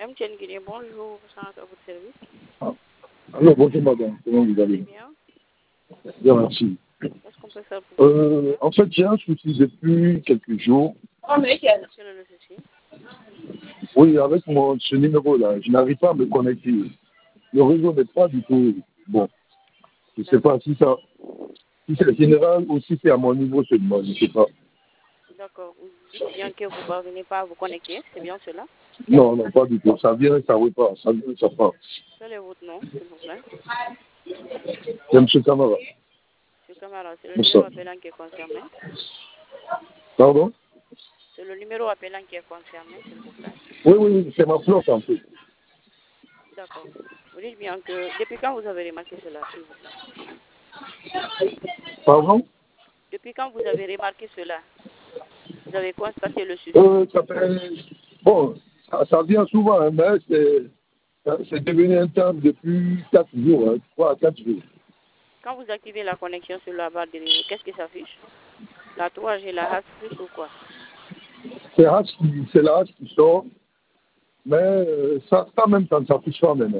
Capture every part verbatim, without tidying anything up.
M T N Guinée, bonjour, ça à votre service. Ah. Alors, bonjour madame, comment vous allez? Bien. Bien, merci. Qu'est-ce qu'on peut faire pour vous? Euh, en fait, j'ai un souci depuis quelques jours. Quel est le souci? Oui, avec mon, ce numéro-là, je n'arrive pas à me connecter. Le réseau n'est pas du tout bon. Je ne sais pas si, ça, si c'est général ou si c'est à mon niveau seulement, je ne sais pas. D'accord. Vous dites bien que vous ne parvenez pas à vous connecter, c'est bien cela? Non, non, pas du tout. Ça vient, ça repart. Ça vient, ça part. Quel est votre nom, s'il vous plaît? C'est M. Camara. M. Camara, c'est le Bonsoir. numéro appelant qui est concerné. Pardon? C'est le numéro appelant qui est concerné, s'il vous plaît. Oui, oui, oui, c'est ma flotte en fait. D'accord. Vous dites bien que depuis quand vous avez remarqué cela, s'il vous plaît? Pardon? Depuis quand vous avez remarqué cela? Vous avez constaté le souci? Euh, ça fait... Bon, ça, ça vient souvent, hein, mais c'est... C'est devenu un temps depuis quatre jours, hein, trois à quatre jours. Quand vous activez la connexion sur la barre de réseau, qu'est-ce qui s'affiche? La trois G, la hash plus ou quoi? C'est la hache qui, c'est la hache qui sort, mais euh, ça, ça même, ça ne s'affiche pas maintenant.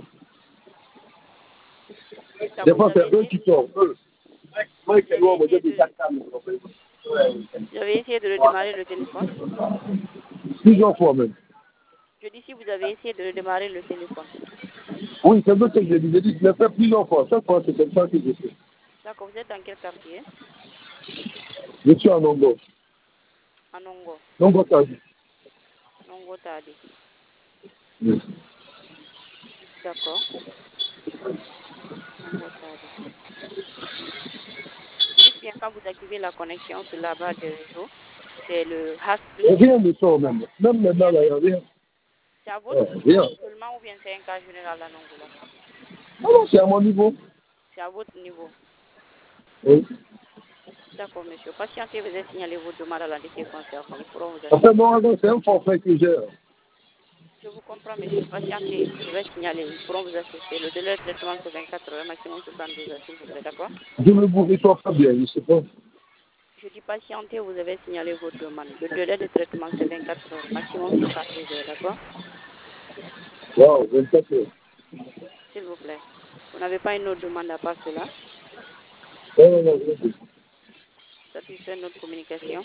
Des fois, c'est eux qui sortent, eux. Vous avez, essayé de... vous avez essayé de redémarrer le téléphone? Plusieurs fois même. Je dis si vous avez essayé de redémarrer le téléphone. Oui, c'est vrai que je l'ai dit, je l'ai fait plusieurs fois. Chaque fois, c'est comme ça que je fais. D'accord, vous êtes dans quel quartier? Je suis en Ongo. En Ongo. Ongo Tadi. Ongo Tadi. Oui. D'accord. Ongo Tadi. Dites bien quand vous activez la connexion sur la barre de réseau, c'est le hash plus. Rien ne sort même. Même maintenant, là, il n'y a rien. C'est à votre Ouais, niveau rien. seulement ou bien c'est un cas général à Nongola? Ah non, c'est à mon niveau. C'est à votre niveau. Oui. D'accord, monsieur. Patientez, vous avez signalé votre demande à la D C concernée. Ils pourront vous En assister. fait, non, non, c'est un forfait que j'ai. Je vous comprends, monsieur. Patientez, je vais signaler. Ils pourront vous assister. Le délai de traitement, c'est vingt-quatre heures, maximum soixante-douze heures, s'il vous plaît, d'accord? Je ne vous reçois pas bien, je ne sais pas. Je dis patientez, vous avez signalé votre demande. Le délai de traitement, c'est vingt-quatre heures, maximum soixante-douze heures, d'accord? Wow, vingt-quatre heures. S'il vous plaît. Vous n'avez pas une autre demande à part cela? Non, non, non, non. Satisfait notre communication?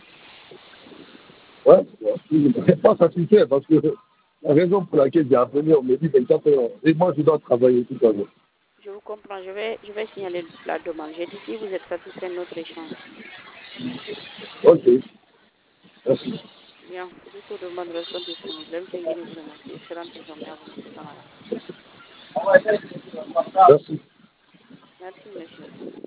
Ouais, je ne suis pas satisfait parce que la raison pour laquelle j'ai appelé, on me dit vingt-quatre heures. Et moi, je dois travailler tout à l'heure. Je vous comprends. Je vais, je vais signaler la demande. J'ai dit si vous êtes satisfait de notre échange. Ok. Merci. Bien. Toutes vos demandes restent disponibles. M T N Guinée vous remercie. Excellente journée à vous, M. Camara. Merci. Merci, monsieur.